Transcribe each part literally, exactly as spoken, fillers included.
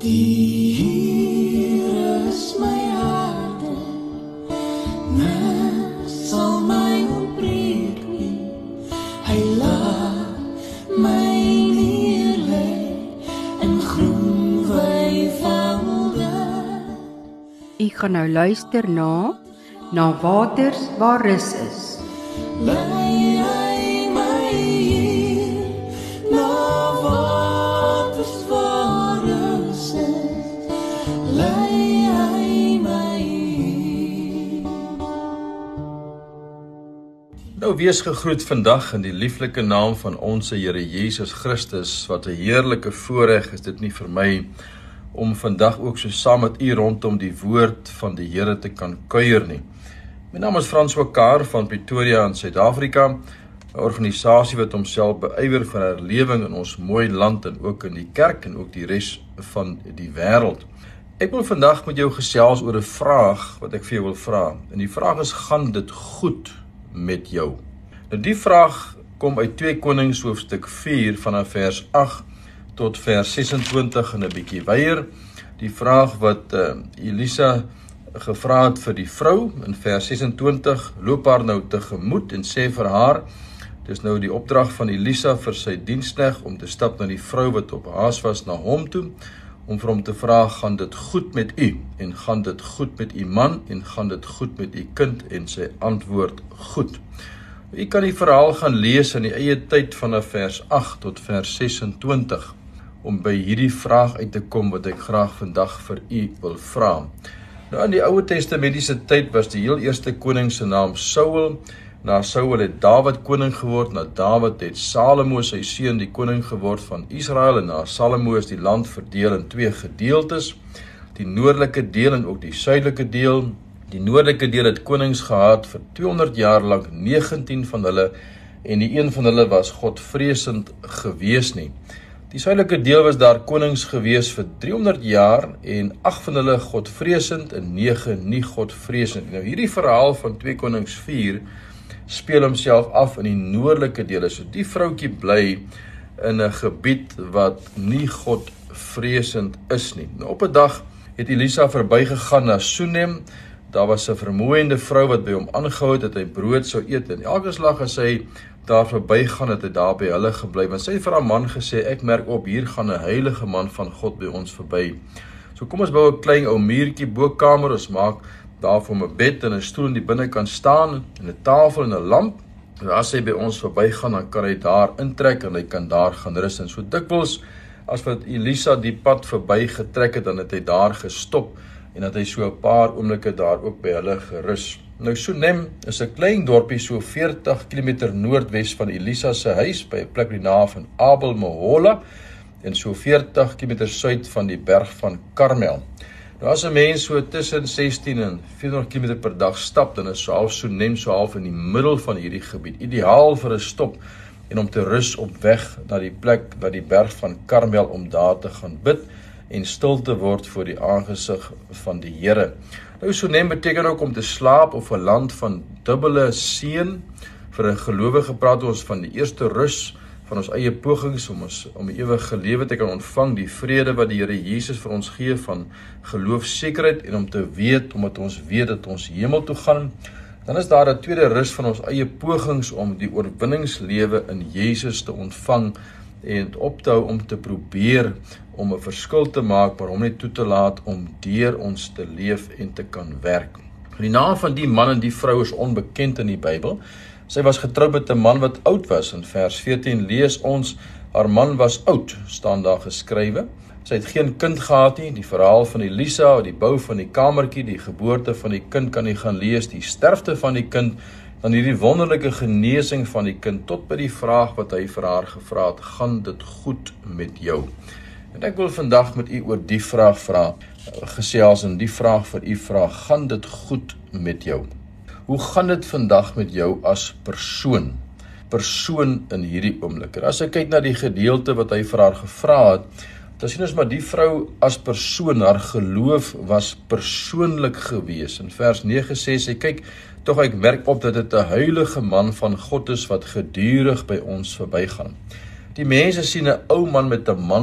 Die Here is my harte, niks sal my ontbreek nie. Hy laat my neerlê in groen weivelde. U gaan nou luister na Na waters waar rus is. Lei hy my hier, na waters waar rus is. Lei hy my hier. Nou wees gegroet vandag in die lieflike naam van ons Here Jesus Christus. Wat 'n heerlike voorreg is dit nie vir my om vandag ook so saam met u rondom die woord van die Here te kan kuier nie. My naam is Frans Wakar van Pretoria in Suid-Afrika, 'n organisasie wat homself beywer vir herlewing in ons mooi land en ook in die kerk en ook die res van die wêreld. Ek wil vandag met jou gesels oor 'n vraag wat ek vir jou wil vra. En die vraag is, gaan dit goed met jou? Nou die vraag kom uit twee Konings hoofstuk vier vanaf vers agt tot vers sesentwintig en 'n bietjie weier. Die vraag wat uh, Elisa gevra het vir die vrou in vers sesentwintig, loop haar nou tegemoet en sê vir haar, dis nou die opdrag van Elisa vir sy diensknegt om te stap na die vrou wat op haas was na hom toe, om vir hom te vra, gaan dit goed met u, en gaan dit goed met u man, en gaan dit goed met u kind, en sy antwoord goed. U kan die verhaal gaan lees in die eie tyd vanaf vers agt tot vers sesentwintig, om by hierdie vraag uit te kom wat ek graag vandag vir u wil vra. Nou in die Oude Testamentiese tyd was die heel eerste koning se naam Saul. Na Saul het Dawid koning geword, na Dawid het Salomo sy seun die koning geword van Israel, en na Salomo is die land verdeel in twee gedeeltes, die noordelike deel en ook die suidelike deel. Die noordelike deel het konings gehad vir tweehonderd jaar lank, negentien van hulle, en die een van hulle was godvreesend gewees nie. Die suidelike deel was daar konings gewees vir driehonderd jaar en agt van hulle godvreesend en nege nie godvreesend. Nou hierdie verhaal van twee Konings vier speel homself af in die noordelike dele. So die vroutjie bly in 'n gebied wat nie godvreesend is nie. Nou op 'n dag het Elisa verbygegaan na Sunem. Daar was 'n vermoeiende vrou wat by hom aangehou het dat hy brood sou eet, en elke slag as hy daar verbygaan het hy daar by hulle gebly, want sy het vir haar man gesê, ek merk op, hier gaan 'n heilige man van God by ons verby. So kom ons bou 'n klein ou muurtjie bokamer, ons maak daar vir hom 'n bed en 'n stoel in die binnekant staan, en 'n tafel en 'n lamp, en as hy by ons verbygaan, dan kan hy daar intrek en hy kan daar gaan rus. En so dikwels, as wat Elisa die pad verby getrek het, dan het hy daar gestop, en dat hy so 'n paar oomblikke daar ook by hulle gerus. Nou Sunem is 'n klein dorpie so veertig kilometer noordwes van Elisa se huis, by 'n plek die naam van Abel Mehola, en so veertig kilometer suid van die berg van Karmel. Nou as 'n mens so tussen sestien en vierhonderd kilometer per dag stap, dan is so half Sunem so half in die middel van hierdie gebied, ideaal vir 'n stop en om te rus op weg na die plek, na die berg van Karmel, om daar te gaan bid en stil te word voor die aangesig van die Here. Nou Sunem beteken ook om te slaap, of 'n land van dubbele seën. Vir 'n gelowige praat ons van die eerste rus van ons eie pogings om ons om 'n ewige lewe te kan ontvang, die vrede wat die Here Jesus vir ons gee van geloofsekerheid, en om te weet, omdat ons weet dat ons hemel toe gaan. Dan is daar 'n tweede rus van ons eie pogings om die oorwinningslewe in Jesus te ontvang en op te hou om te probeer om 'n verskil te maak, maar hom net toe te laat om deur ons te leef en te kan werk. Die naam van die man en die vrou is onbekend in die Bybel. Sy was getroud met 'n man wat oud was. In vers veertien lees ons, haar man was oud, staan daar geskrywe. Sy het geen kind gehad nie. Die verhaal van Elisa, die bou van die kamertjie, die geboorte van die kind kan jy gaan lees, die sterfte van die kind, dan hierdie wonderlike genesing van die kind, tot by die vraag wat hy vir haar gevra het, gaan dit goed met jou? En ek wil vandag met u oor die vraag vra, gesels en die vraag vir u vra, gaan dit goed met jou? Hoe gaan dit vandag met jou as persoon? Persoon in hierdie oomblik. As ek kyk na die gedeelte wat hy vir haar gevra het, dan sien ons maar die vrou as persoon, haar geloof was persoonlik gewees. In vers nege sê sy, kyk, tog ek merk op dat dit 'n heilige man van God is wat gedurig by ons verbygaan. Die mense sien 'n ou man met 'n mantel,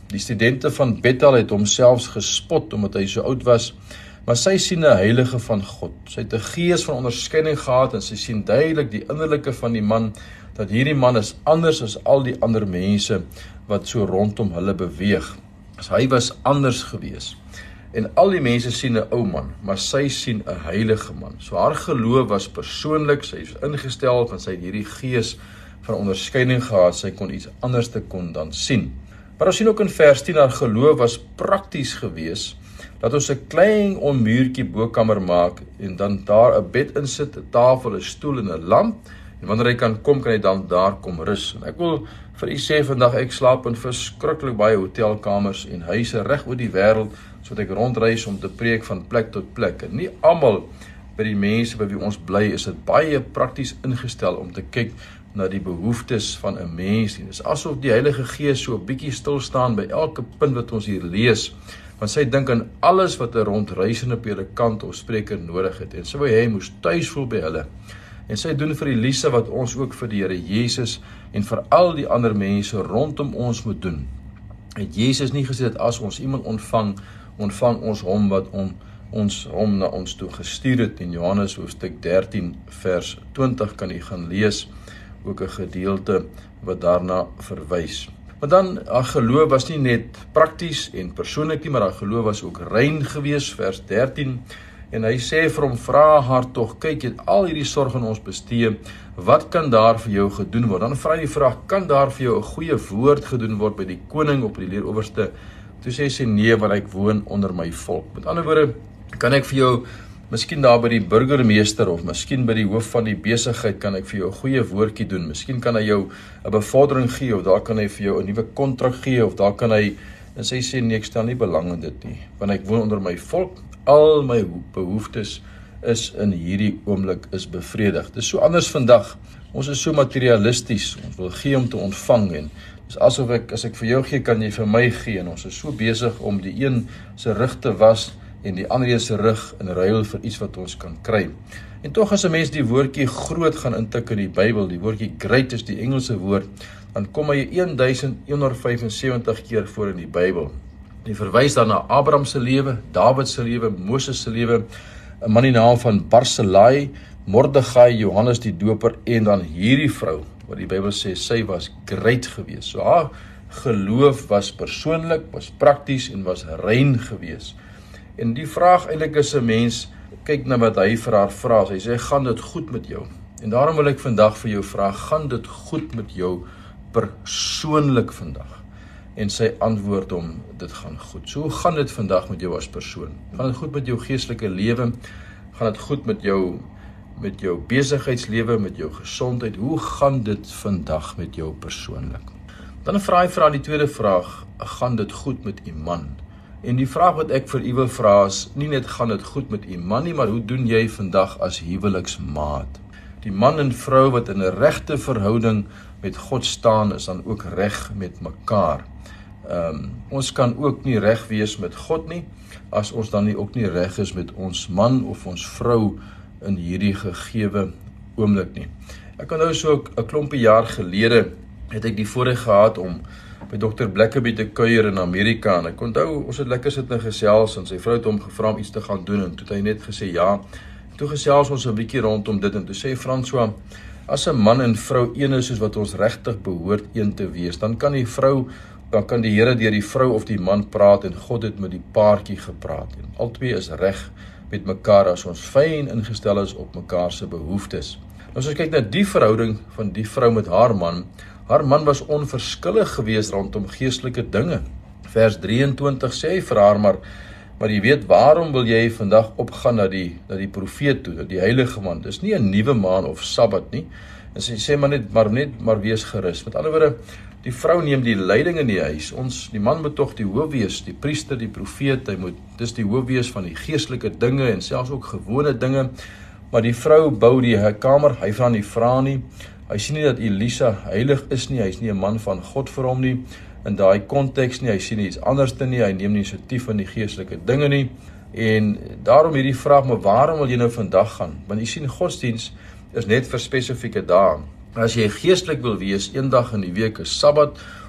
Die studente van Bethel het hom selfs gespot omdat hy so oud was, maar sy sien 'n heilige van God. Sy het 'n gees van onderskeiding gehad en sy sien duidelik die innerlike van die man, dat hierdie man is anders as al die ander mense wat so rondom hulle beweeg. As hy was anders gewees. En al die mense sien 'n ou man, maar sy sien 'n heilige man. So haar geloof was persoonlik, sy is ingestel, want sy het hierdie gees van onderskeiding gehad, sy kon iets anders te kon dan sien. Maar ons sien ook in vers tien, haar geloof was prakties gewees, dat ons 'n klein onmuurtjie bokamer maak, en dan daar 'n bed insit, 'n tafel, 'n stoel en 'n lamp, en wanneer hy kan kom, kan hy dan daar kom rus. En ek wil vir u sê vandag, ek slaap in verskriklik baie hotelkamers en huise reg oor die wêreld, sodat ek rondreis om te preek van plek tot plek. En nie almal by die mense by wie ons bly, is dit baie prakties ingestel om te kyk na die behoeftes van 'n mens. Dit is asof die Heilige Gees so 'n bietjie stil staan by elke punt wat ons hier lees, want sy dink aan alles wat 'n rondreisende predikant of spreker nodig het, en so wil hy moes tuis voel by hulle. En sy doen vir Elise wat ons ook vir die Here Jesus en vir al die ander mense rondom ons moet doen. Het Jesus nie gesê dat as ons iemand ontvang, ontvang ons hom wat on, ons hom na ons toe gestuur het. In Johannes hoofstuk dertien vers twintig kan u gaan lees, ook 'n gedeelte wat daarna verwys. Maar dan, haar geloof was nie net prakties en persoonlik nie, maar haar geloof was ook rein gewees, vers dertien. En hy sê vir hom, vra haar tog, kyk, jy het al hierdie sorg aan ons bestee, wat kan daar vir jou gedoen word? Dan vra hy die vraag, kan daar vir jou 'n goeie woord gedoen word by die koning of by die leerowerste? Toe sê sy, nee, want ek woon onder my volk. Met ander woorde, kan ek vir jou, miskien daar by die burgemeester, of miskien by die hoof van die besigheid, kan ek vir jou 'n goeie woordjie doen. Miskien kan hy jou 'n bevordering gee, of daar kan hy vir jou 'n nuwe kontrak gee, of daar kan hy, en sy sê, nee, ek stel nie belang in dit nie, want ek woon onder my volk, al my behoeftes is in hierdie oomblik is bevredig. Dit is so anders vandag. Ons is so materialisties. Ons wil gee om te ontvang, en dis asof ek, as ek vir jou gee, kan jy vir my gee, en ons is so besig om die een se rug te was en die ander een se rug in ruil vir iets wat ons kan kry. En tog as 'n mens die woordjie groot gaan intik in die Bybel, die woordjie great is die Engelse woord, dan kom hy elf vyfensewentig keer voor in die Bybel. Die verwys dan na Abraham se lewe, Dawid se lewe, Moses se lewe, 'n man die naam van Barsilai, Mordegai, Johannes die Doper, en dan hierdie vrou, wat die Bybel sê, sy was great gewees. So haar geloof was persoonlik, was prakties en was rein gewees. En die vraag eintlik is 'n mens, kyk na wat hy vir haar vra, hy sê, gaan dit goed met jou? En daarom wil ek vandag vir jou vra, gaan dit goed met jou persoonlik vandag? En sy antwoord hom, dit gaan goed. So hoe gaan dit vandag met jou as persoon? Gaan dit goed met jou geestelike lewe? Gaan dit goed met jou, met jou besigheidslewe, met jou gesondheid? Hoe gaan dit vandag met jou persoonlik? Dan vra hy vir haar die tweede vraag, gaan dit goed met u man? En die vraag wat ek vir u wil vra is, nie net gaan dit goed met u man nie, maar hoe doen jy vandag as huweliksmaat? Die man en vrou wat in 'n regte verhouding met God staan, is dan ook reg met mekaar. Um, ons kan ook nie reg wees met God nie, as ons dan nie ook nie reg is met ons man of ons vrou in hierdie gegewe oomblik nie. Ek kan nou so 'n klompie jaar gelede, het ek die voorreg gehad om by dokter Blackaby te kuier in Amerika, en ek onthou, ons het lekker sit en gesels, en sy vrou het hom gevra om iets te gaan doen, en toe het hy net gesê ja. Toe gesels ons 'n bietjie rondom dit, en toe sê François, as 'n man en vrou een is soos wat ons regtig behoort een te wees, dan kan die vrou, dan kan die Here deur die vrou of die man praat, en God het met die paartjie gepraat, en albei is reg met mekaar as ons fyn ingestel is op mekaar se behoeftes. Nou as ons kyk na die verhouding van die vrou met haar man, haar man was onverskillig geweest rondom geestelike dinge. Vers drieëntwintig sê vir haar, maar Maar jy weet, waarom wil jy vandag opgaan na die, na die profeet toe, na die heilige man? Dis nie 'n nuwe maan of Sabbat nie. En sy sê maar net, maar net, maar wees gerus. Met ander woorde, die vrou neem die leiding in die huis. Ons, die man moet tog die hoof wees, die priester, die profeet, hy moet, dis die hoof wees van die geestelike dinge en selfs ook gewone dinge. Maar die vrou bou die kamer, hy vra nie vra nie. Hy sien nie dat Elisa heilig is nie, hy is nie 'n man van God vir hom nie. In daai konteks nie, hy sien iets anders te nie, hy neem nie initiatief in die geestelike dinge nie, en daarom hierdie vraag, maar waarom wil jy nou vandag gaan? Want jy sien, godsdiens is net vir spesifieke dae. As jy geestelik wil wees, een dag in die week is Sabbat,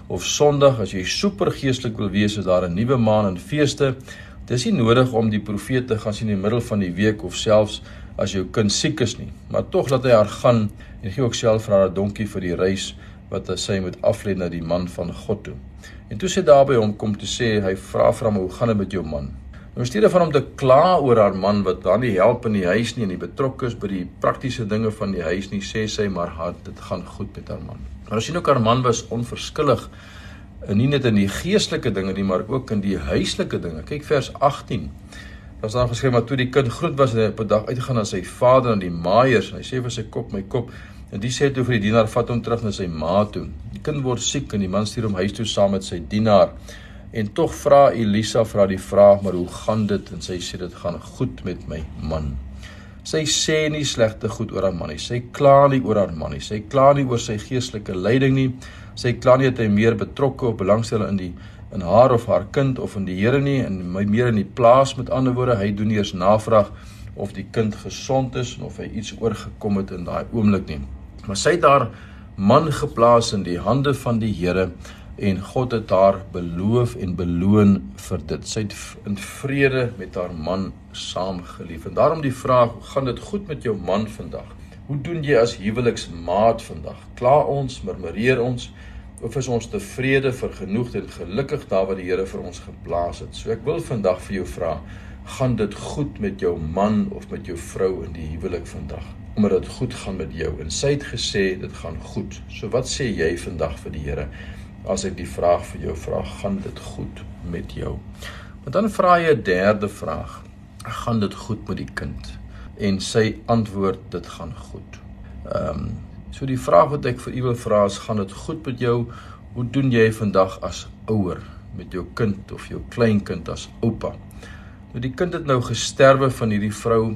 of Sondag, as jy super geestelik wil wees, is daar 'n nuwe maan en feeste. Dis nie nodig om die profeet te gaan sien in die middel van die week of selfs as jou kind siek is nie, maar tog laat hy haar gaan en gee ook self vir haar 'n donkie vir die reis wat sy moet aflê na die man van God toe. En toe sy daar by hom kom te sê, hy vra vir hom, hoe gaan dit met jou man? Nou in steede van hom te kla oor haar man wat dan nie help in die huis nie en die betrokke is by die praktiese dinge van die huis nie, sê sy maar haar, dit gaan goed met haar man. Maar ons sien ook haar man was onverskillig, nie net in die geestelike dinge nie, maar ook in die huislike dinge. Kyk vers agttien. Daar staan geskryf, maar toe die kind groot was en hy op 'n dag uitgegaan na sy vader en die maaiers, en hy sê vir sy kop, my kop, en die sê toe vir die dienaar, vat hom terug na sy ma toe. Die kind word siek en die man stuur hom huis toe saam met sy dienaar. En tog vra Elisa vra die vraag, maar hoe gaan dit? En sy sê, dit gaan goed met my man. Sy sê nie slegte goed oor haar man nie, sy kla nie oor haar man nie, sy kla nie oor sy geestelike leiding nie, sy kla nie dat hy meer betrokke of belangstel in die in haar of haar kind of in die Here nie, en my meer in die plaas, met ander woorde, hy doen eers navraag of die kind gesond is en of hy iets oorgekom het in daai oomblik nie. Maar sy het haar man geplaas in die hande van die Here en God het haar beloof en beloon vir dit. Sy het in vrede met haar man saamgeleef. En daarom die vraag, hoe gaan dit goed met jou man vandag? Hoe doen jy as huweliksmaat vandag? Kla ons, murmureer ons, of is ons tevrede, vergenoegd en gelukkig daar wat die Here vir ons geplaas het? So ek wil vandag vir jou vra, gaan dit goed met jou man of met jou vrou in die huwelik vandag? Omdat dit goed gaan met jou. En sy het gesê, dit gaan goed. So wat sê jy vandag vir die Here? As ek die vraag vir jou vra, gaan dit goed met jou? Maar dan vra jy 'n derde vraag, gaan dit goed met die kind? En sy antwoord, dit gaan goed. Um, so die vraag wat ek vir u wil vra is, gaan dit goed met jou? Hoe doen jy vandag as ouer met jou kind of jou kleinkind as oupa? Nou die kind het nou gesterwe van hierdie vrou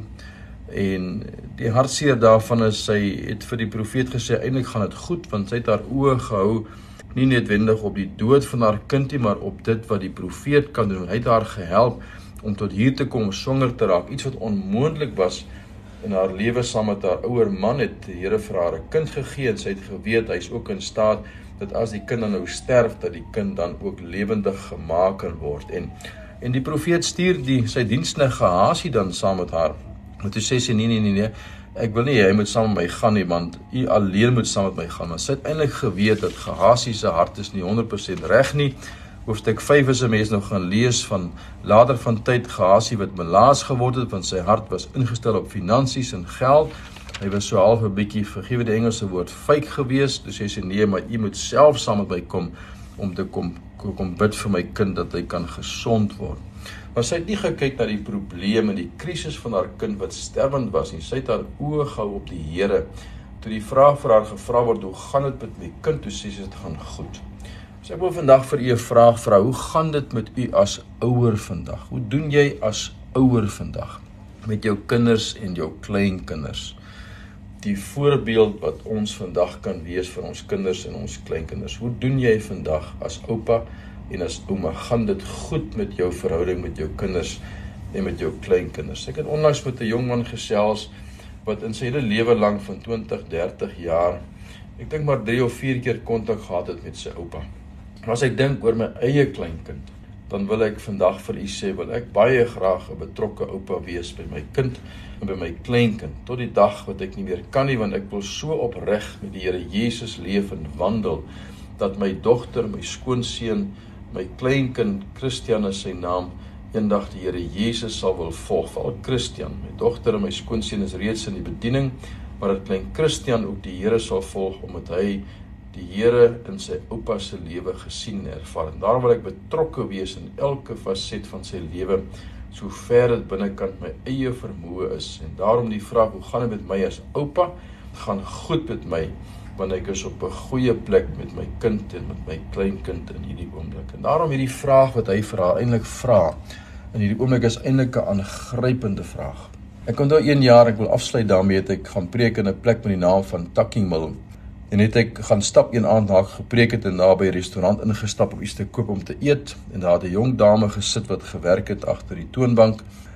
en die hartseer daarvan is, sy het vir die profeet gesê, eintlik gaan dit goed, want sy het haar oë gehou, nie noodwendig op die dood van haar kind nie, maar op dit wat die profeet kan doen. Hy het haar gehelp om tot hier te kom, swanger te raak, iets wat onmoontlik was in haar lewe saam met haar ouer man, het die Here vir haar 'n kind gegee, en sy het geweet, hy is ook in staat, dat as die kind dan nou sterf, dat die kind dan ook lewendig gemaak kan word. En, en die profeet stuur die, sy diensknegt Gehasie dan saam met haar, maar toe sê sy, nee, nee, nee, nee, ek wil nie, jy moet saam met my gaan nie, want jy alleen moet saam met my gaan. Maar sy het eintlik geweet dat Gehasie se hart is nie honderd persent reg nie. Hoofstuk vyf is 'n mens nou gaan lees van later van tyd Gehasie wat melaas geword het, want sy hart was ingestel op finansies en geld. Hy was so half 'n bietjie, vergewe die Engelse woord, fake gewees. Dus hy sê, nee, maar jy moet self saam met my kom, om te kom, kom bid vir my kind, dat hy kan gesond word. Maar sy het nie gekyk na die probleem en die krisis van haar kind wat sterwend was nie. Sy het haar oë gehou op die Here. Toe die vraag vir haar gevra word, hoe gaan dit met my kind? Toe sê sy, dit gaan goed. So ek wil vandag vir u 'n vraag vra, hoe gaan dit met u as ouer vandag? Hoe doen jy as ouer vandag? Met jou kinders en jou kleinkinders. Die voorbeeld wat ons vandag kan wees vir ons kinders en ons kleinkinders. Hoe doen jy vandag as oupa en as ouma? Gaan dit goed met jou verhouding met jou kinders en met jou kleinkinders? Ek het onlangs met 'n jong man gesels, wat in sy hele lewe lang van twintig, dertig jaar, ek dink maar drie of vier keer kontak gehad het met sy oupa. As ek dink oor my eie kleinkind, dan wil ek vandag vir u sê, wil ek baie graag 'n betrokke oupa wees by my kind en by my kleinkind, tot die dag wat ek nie meer kan nie, want ek wil so opreg met die Here Jesus leef en wandel, dat my dogter, my skoonseun, my kleinkind, Christian is sy naam, eendag die Here Jesus sal wil volg, val Christian, my dogter en my skoonseun is reeds in die bediening, maar dat klein Christian ook die Here sal volg, omdat hy die Here in sy oupa se lewe gesien ervaar. En daarom wil ek betrokke wees in elke faset van sy lewe, so ver dit binnekant my eie vermoë is. En daarom die vraag, hoe gaan dit met my as oupa? Het gaan goed met my, want ek is op 'n goeie plek met my kind en met my kleinkind in hierdie oomblik. En daarom hierdie vraag wat hy vir haar eintlik vra, in hierdie oomblik is eintlik 'n aangrypende vraag. Ek onthou een jaar, ek wil afsluit daarmee, het ek gaan preek in 'n plek met die naam van Tuckingmill. En het ek gaan stap een aand, daar gepreek het en daar by 'n restaurant ingestap om iets te koop om te eet. En daar het 'n jong dame gesit wat gewerk het agter die toonbank.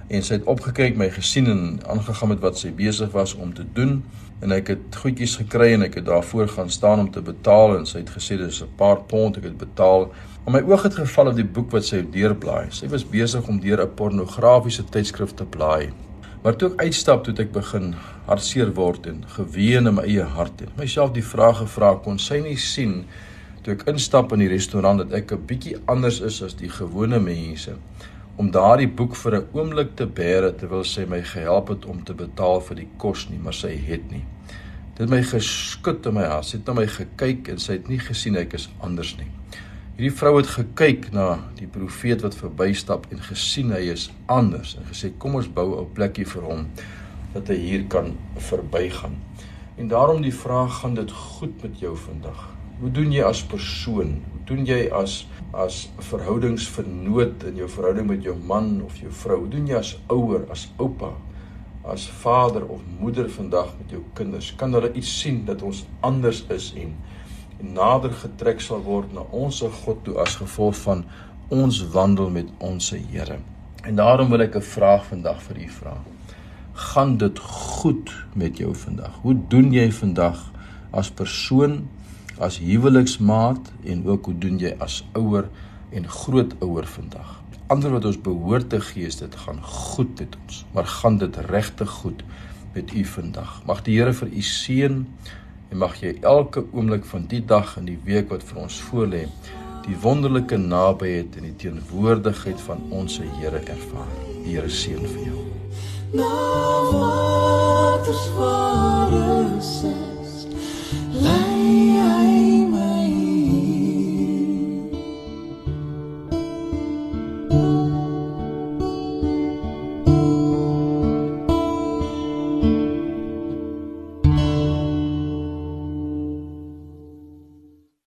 En sy het opgekyk, my gesien en aangegaan met wat sy besig was om te doen. En ek het goedjies gekry en ek het daarvoor gaan staan om te betaal en sy het gesê dis 'n paar pond, ek het betaal. Maar my oog het geval op die boek wat sy deurblaai. Sy was besig om deur 'n pornografiese tydskrif te blaai. Maar toe ek uitstap, toe ek begin hartseer word en geween in my eie hart en myself die vraag gevra, kon sy nie sien toe ek instap in die restaurant dat ek 'n bietjie anders is as die gewone mense, om daardie boek vir 'n oomblik te bære terwyl sy my gehelp het om te betaal vir die kos nie, maar sy het nie. Dit het my geskud in my hart, sy het na my gekyk en sy het nie gesien ek is anders nie. Hierdie vrou het gekyk na die profeet wat verbystap en gesien hy is anders en gesê kom ons bou 'n plekkie vir hom dat hy hier kan verbygaan. En daarom die vraag, gaan dit goed met jou vandag? Hoe doen jy as persoon? Hoe doen jy as as verhoudingsvernoot in jou verhouding met jou man of jou vrou? Hoe doen jy as ouer, as oupa, as vader of moeder vandag met jou kinders? Kan hulle iets sien dat ons anders is en en nader getrek sal word na ons God toe as gevolg van ons wandel met ons Here. En daarom wil ek 'n vraag vandag vir u vra. Gaan dit goed met jou vandag? Hoe doen jy vandag as persoon, as huweliksmaat en ook hoe doen jy as ouer en grootouer vandag? Die antwoord wat ons behoort te gee is dit gaan goed met ons, maar gaan dit regtig goed met u vandag? Mag die Here vir u seën en mag jy elke oomblik van die dag en die week wat vir ons voorlê, die wonderlike nabyheid en die teenwoordigheid van ons Here ervaar. Die Here seën vir jou. Na waters waar is,